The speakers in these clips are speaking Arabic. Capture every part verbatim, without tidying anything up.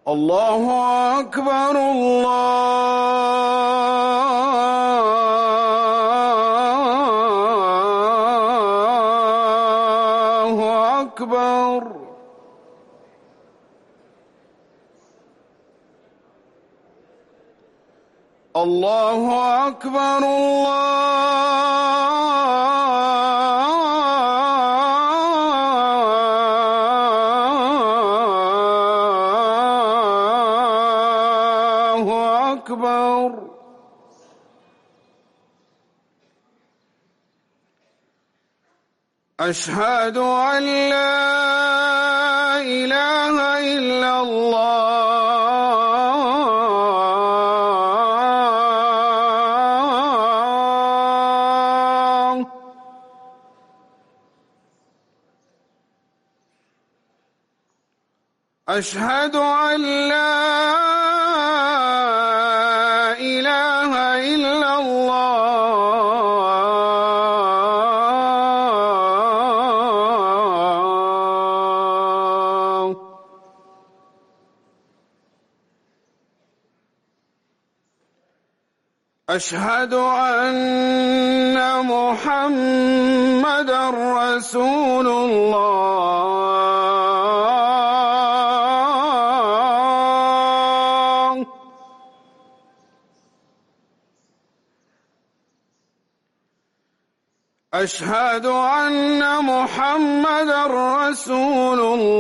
الله أكبر الله أكبر. الله أكبر الله أكبر. أشهد أن لا إله إلا الله. أشهد أن لا إله إلا الله. أشهد أن محمدًا رسول الله. أشهد أن محمدًا رسول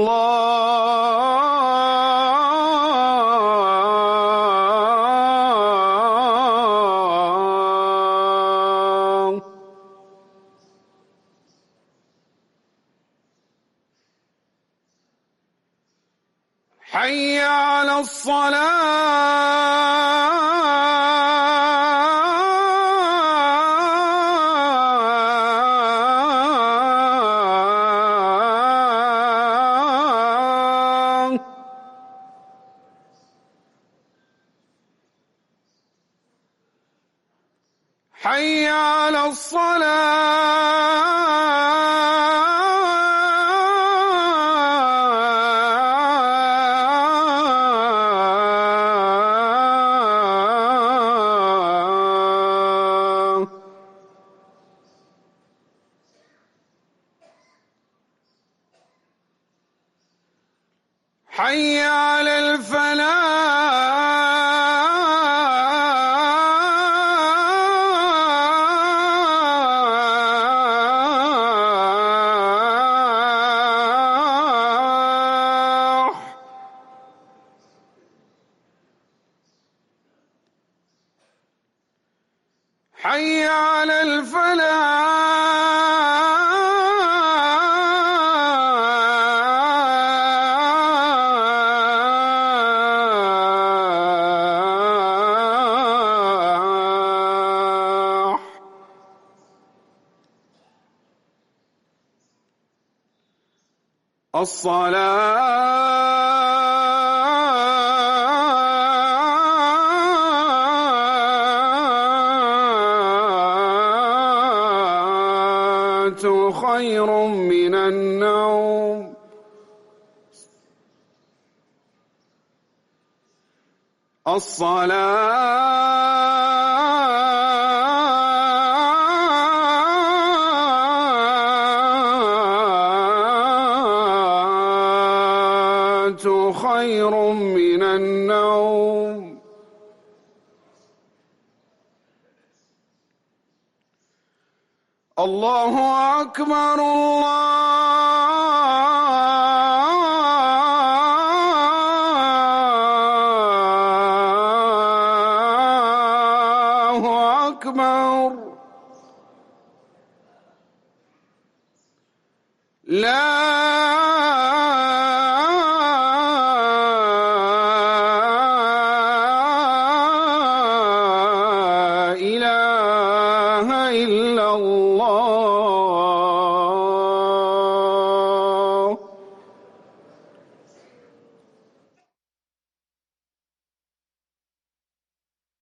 الله. حي على الصلاة. حي على الصلاة. حي على الفلاح. حي على الفلاح. الصلاة خير من النوم. الصلاة خير من النوم. الله أكبر الله أكبر. لا إله إلا الله.